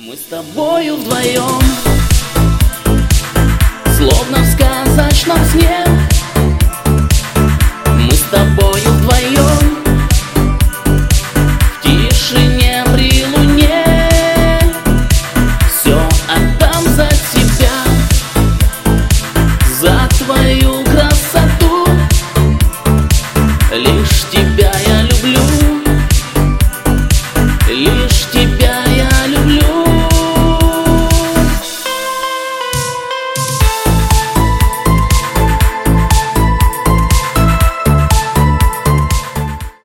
Мы с тобою вдвоем, словно в сказочном сне. Мы с тобою вдвоем.